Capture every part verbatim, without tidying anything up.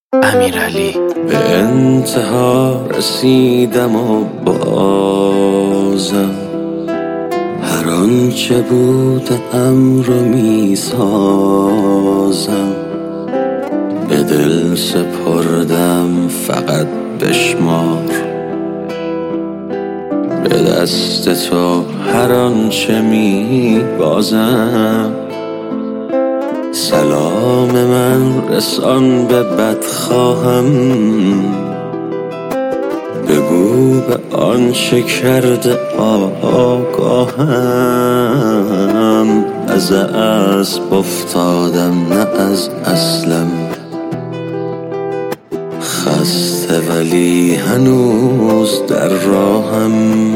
امیرعلی. به انتها رسیدم و بازم هر آنچه بودم رو می سازم. به دل سپردم فقط بشمار، به دست تو هر آنچه می بازم. سلام من رسان به بدخواهم، بگو به آنچه کرده آگاهم. از اسب افتادم نه از اصلم، خسته ولی هنوز در راهم.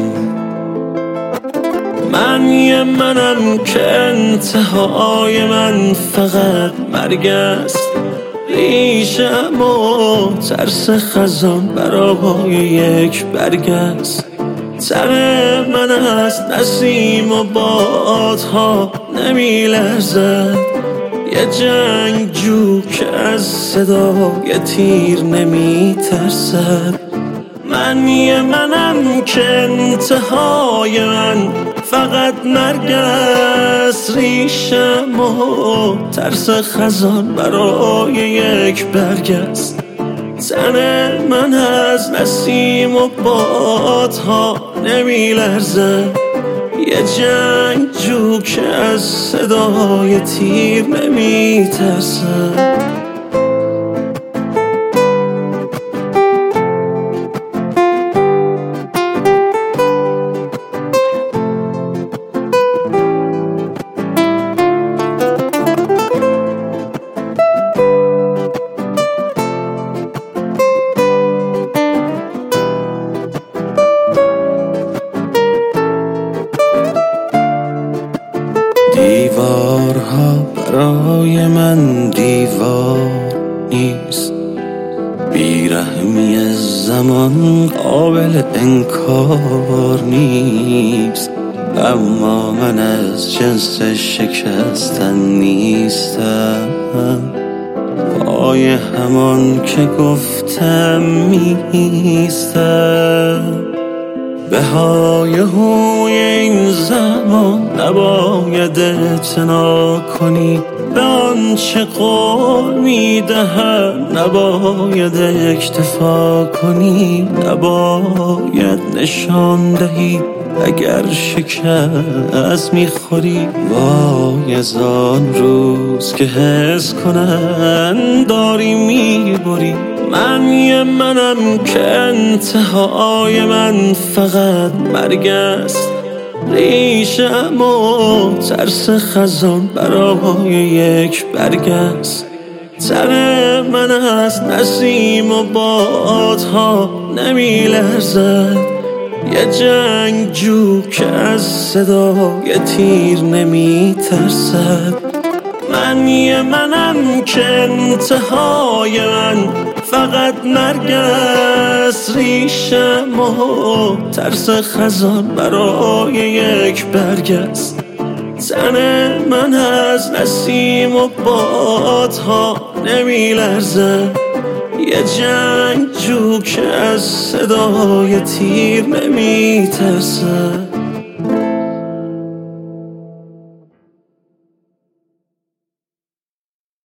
من یه منم که انتهای من فقط مرگ است. ریشم و ترس خزان برای یک برگ است. تن من از نسیم و بادها نمی لرزد. یه جنگجو که از صدای تیر نمی ترسد. من یه منم که انتهای من فقط مرگ است. ریشم و ترس خزان برای یک برگ است. تن من از نسیم و بادها نمی لرزد. یه جنگجو که از صدای تیر نمی ترسد. دیوارها برای من دیوار نیست. بیرحمی زمان قابل انکار نیست. اما من از جنس شکستن نیستم. پای همان که گفتم میستم. به های هوی این زمان نباید اعتنا کنی. به آنچه قول میدهم نباید اکتفا کنی. نباید نشان دهی اگر شکست میخوری. وای از آن روز که حس کنن داری میبری. من یه منم که انتهای من فقط مرگ است. ریشم و ترس خزان برای یک برگ است. تن من از نسیم و بادها نمی لرزد. یه جنگجو که از صدای تیر نمی ترسد. من یه منم که انتهای من فقط مرگ است. ریشم و ترس خزان برای یک برگ است. تن من از نسیم و بادها نمی لرزد. یه جنگجو که از صدای تیر نمی ترسد.